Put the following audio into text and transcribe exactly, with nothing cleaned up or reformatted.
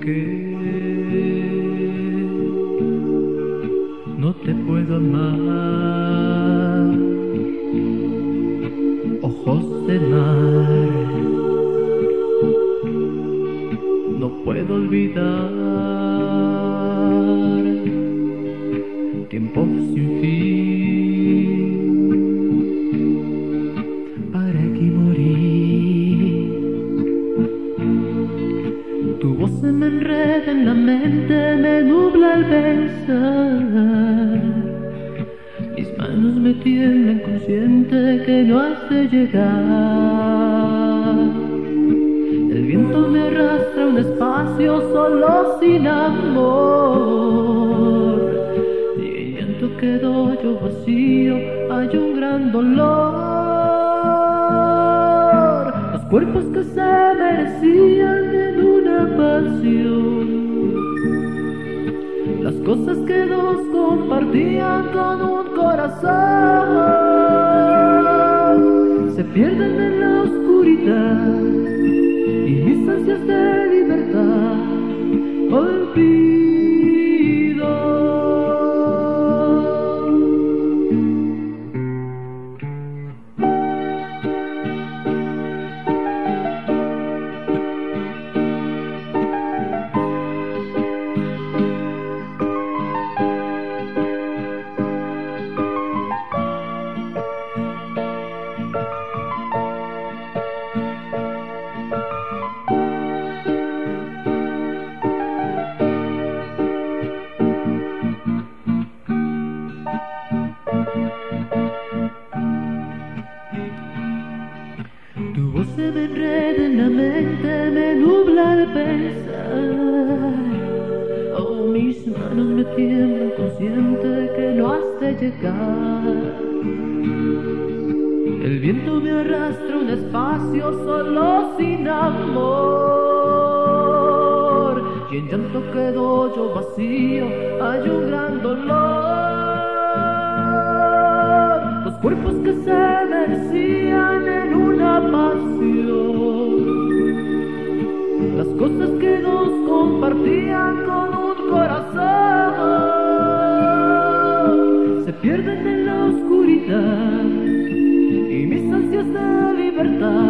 qué no te puedo amar. Ojos de mar, no puedo olvidar. Tiempo sin fin, para que morir. Tu voz se me enreda en la mente, me nubla el pensar. Mis manos me tiemblan consciente que no has de llegar. El viento me arrastra a un espacio solo sin amor. Y en llanto quedo yo vacío, hay un gran dolor. Los cuerpos que se merecían en una pasión, las cosas que dos compartían con un corazón, se pierden en la oscuridad y mis ansias de libertad olvido. Tu voz se me enreda en la mente, me nubla el pensar. Oh, mis manos me tiemblan consciente que no has de llegar. El viento me arrastra a un espacio solo sin amor. Y en llanto quedo yo vacío, hay un gran dolor. Los cuerpos que se merecían en una pasión, las cosas que dos compartían con un corazón, se pierden en la oscuridad y mis ansias de libertad